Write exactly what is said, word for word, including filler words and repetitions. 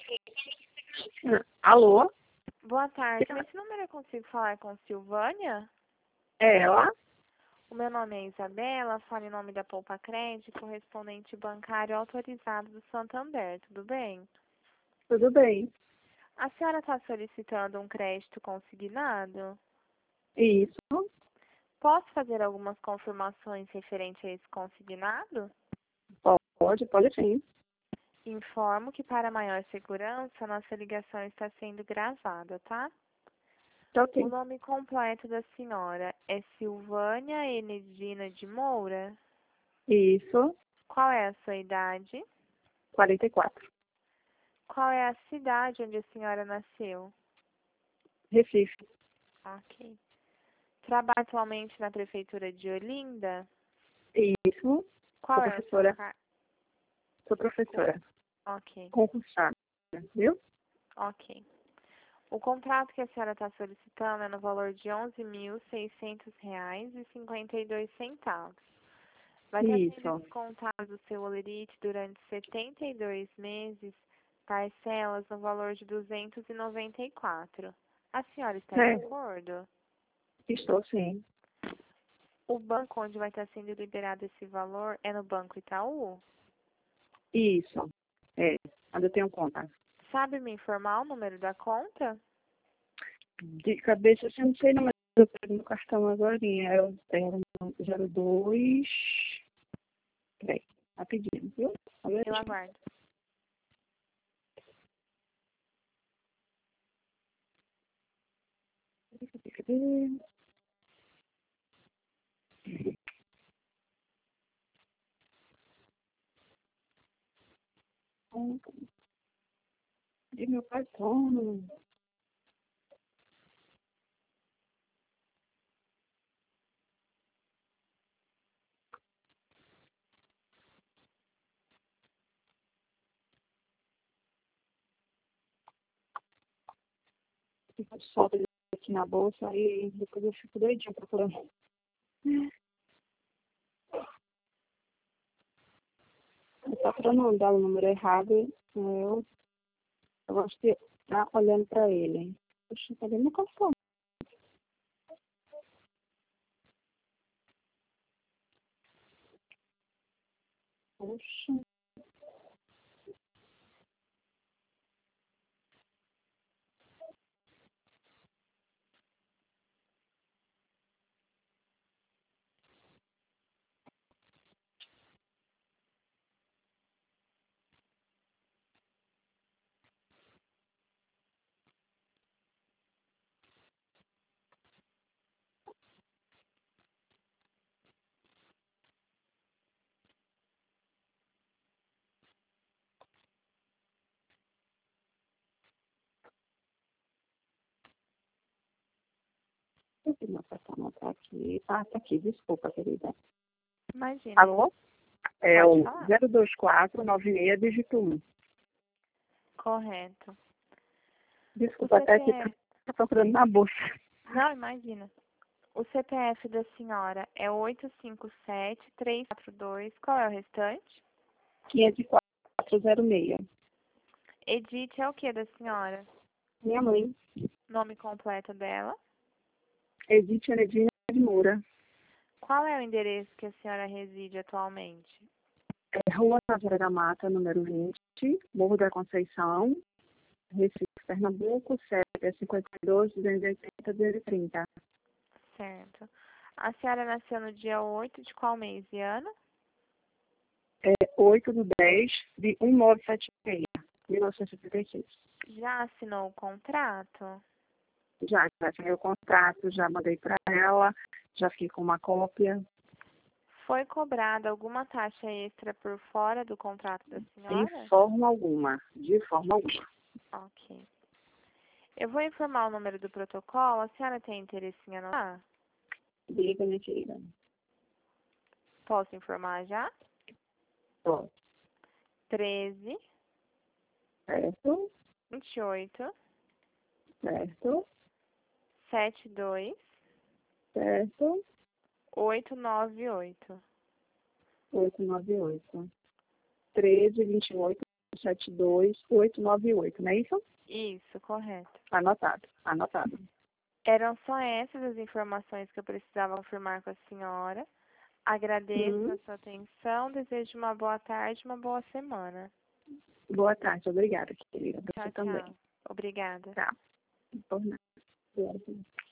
Alô? Boa tarde. Nesse número eu consigo falar com Silvânia? É ela? O meu nome é Isabela, falo em nome da Poupa Crédito, correspondente bancário autorizado do Santander, tudo bem? Tudo bem. A senhora está solicitando um crédito consignado? Isso. Posso fazer algumas confirmações referente a esse consignado? Pode, pode sim. Informo que para maior segurança, nossa ligação está sendo gravada, tá? Tá O ok. nome completo da senhora é Silvânia Enedina de Moura? Isso. Qual é a sua idade? quarenta e quatro. Qual é a cidade onde a senhora nasceu? Recife. Ok. Trabalha atualmente na prefeitura de Olinda? Isso. Qual Sou é o seu professora. car... Sou professora. Ok, Concursada. Viu? ok. O contrato que a senhora está solicitando é no valor de onze mil seiscentos reais e cinquenta e dois centavos. Vai estar sendo Isso. descontado do seu holerite durante setenta e dois meses, parcelas no valor de duzentos e noventa e quatro. A senhora está É. de acordo? Estou sim. O banco onde vai estar sendo liberado esse valor é no Banco Itaú? Isso. É. Onde eu tenho conta. Sabe me informar o número da conta? De cabeça, eu não sei, não, mas eu pego no cartão agora. É o zero dois. Peraí. Rapidinho, viu? Olha Eu aqui. aguardo. Cadê? De meu cartão. Solta ele aqui na bolsa, aí depois eu fico doidinha procurando. Só para não dar o número errado, eu, eu gosto de estar olhando para ele. Poxa, cadê meu cartão? Poxa. Cadê meu cartão? Não tá aqui. Ah, tá aqui. Desculpa, querida. Imagina. Alô? É Pode o falar. zero dois quatro nove seis dígito um. Correto. O Desculpa, até aqui C P F... tá procurando na bolsa. Não, imagina. O C P F da senhora é oito cinco sete, três quatro dois. Qual é o restante? quinhentos e quatro zero seis. Edith é o que da senhora? Minha mãe, Nome completo dela? Edith Anedina de Moura. Qual é o endereço que a senhora reside atualmente? É Rua Naveira da Mata, número vinte, Morro da Conceição, Recife, Pernambuco, C E P é cinquenta e dois, duzentos e oitenta, duzentos e trinta. Certo. A senhora nasceu no dia oito de qual mês e ano? É oito de dez de mil novecentos e setenta e seis, mil novecentos e setenta e seis. Já assinou o contrato? Já, já tinha o contrato, já mandei para ela, já fiquei com uma cópia. Foi cobrada alguma taxa extra por fora do contrato da De senhora? forma alguma, de forma alguma. Ok. Eu vou informar o número do protocolo. A senhora tem interesse em anotar? Diga, minha querida. Posso informar já? Ó, treze, certo, vinte e oito, certo, setenta e dois, certo, oitocentos e noventa e oito. oito nove oito. treze, vinte e oito. sete dois oito nove oito, não é isso? Isso, correto. Anotado, anotado. Eram só essas as informações que eu precisava confirmar com a senhora. Agradeço Hum. a sua atenção, desejo uma boa tarde, uma boa semana. Boa tarde, obrigada, querida. Você Tchau, também. tchau. Obrigada. Tá. Por nada. Obrigada.